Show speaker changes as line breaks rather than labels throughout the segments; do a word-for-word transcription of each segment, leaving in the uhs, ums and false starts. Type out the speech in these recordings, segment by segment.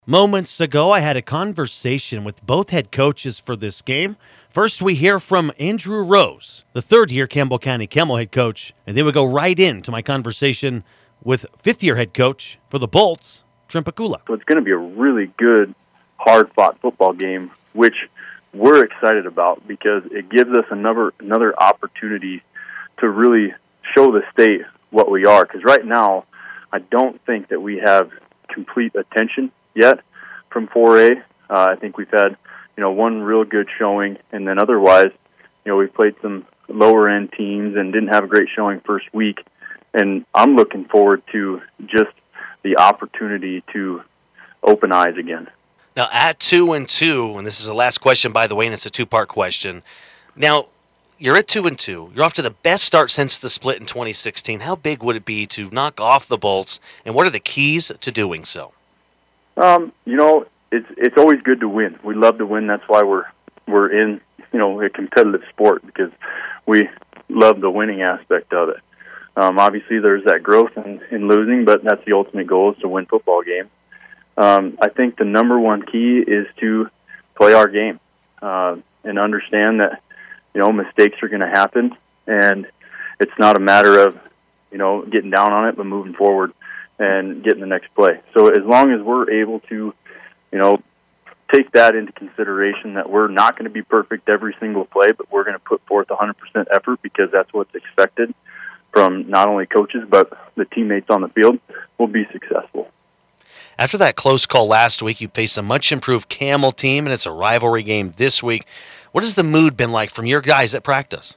Moments ago, I had a conversation with both head coaches for this game. First, we hear from Andrew Rose, the third-year Campbell County Camel head coach, and then we go right into my conversation with fifth-year head coach for the Bolts, Trent Pikula.
So it's going to be a really good, hard-fought football game, which we're excited about because it gives us another another opportunity to really show the state what we are. Because right now, I don't think that we have complete attention yet from four A. Uh, I think we've had, you know, one real good showing, and then otherwise, you know, we've played some lower-end teams and didn't have a great showing first week. And I'm looking forward to just the opportunity to open eyes again.
Now, at two and two, and this is the last question, by the way, and it's a two-part question. Now, you're at two and two. You're off to the best start since the split in twenty sixteen. How big would it be to knock off the Bolts, and what are the keys to doing so?
Um, you know, it's it's always good to win. We love to win. That's why we're we're in, you know, a competitive sport, because we love the winning aspect of it. Um, obviously, there's that growth in, in losing, but that's the ultimate goal, is to win football games. Um, I think the number one key is to play our game uh, and understand that, you know, mistakes are going to happen, and it's not a matter of, you know, getting down on it, but moving forward and getting the next play. So as long as we're able to, you know, take that into consideration, that we're not going to be perfect every single play, but we're going to put forth one hundred percent effort because that's what's expected from not only coaches but the teammates on the field, we'll be successful.
After that close call last week, you faced a much-improved Camel team, and it's a rivalry game this week. What has the mood been like from your guys at practice?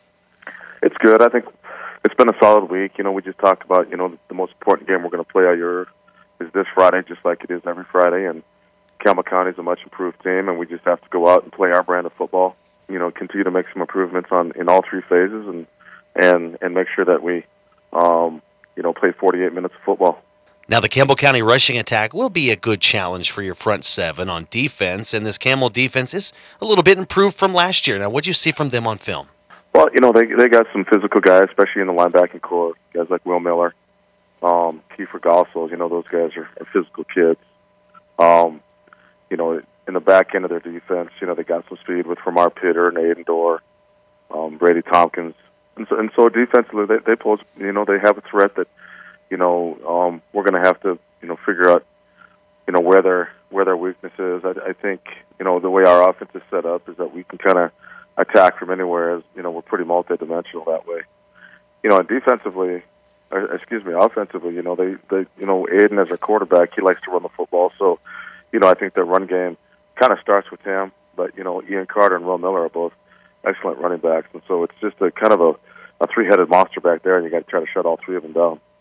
It's good. I think it's been a solid week. You know, we just talked about, you know, the most important game we're going to play all year is this Friday, just like it is every Friday. And Campbell County is a much-improved team, and we just have to go out and play our brand of football. You know, continue to make some improvements on in all three phases, and and and make sure that we, um, you know, play forty-eight minutes of football.
Now, the Campbell County rushing attack will be a good challenge for your front seven on defense, and this Camel defense is a little bit improved from last year. Now, what did you see from them on film?
Well, you know, they they got some physical guys, especially in the linebacking core, guys like Will Miller, um, Kiefer Gossels. You know, those guys are, are physical kids. Um, you know, in the back end of their defense, you know, they got some speed with Ramar Pitter and Aiden Dorr, um, Brady Tompkins. And so, and so defensively, they, they pose, you know, they have a threat that, you know, um, we're going to have to, you know, figure out, you know, where their where their weakness is. I, I think, you know, the way our offense is set up is that we can kind of attack from anywhere. As you know, we're pretty multidimensional that way. You know, and defensively, or, excuse me, offensively, you know, they, they, you know, Aiden as our quarterback, he likes to run the football. So, you know, I think their run game kind of starts with him. But you know, Ian Carter and Will Miller are both excellent running backs, and so it's just a kind of a, a three-headed monster back there, and you got to try to shut all three of them down.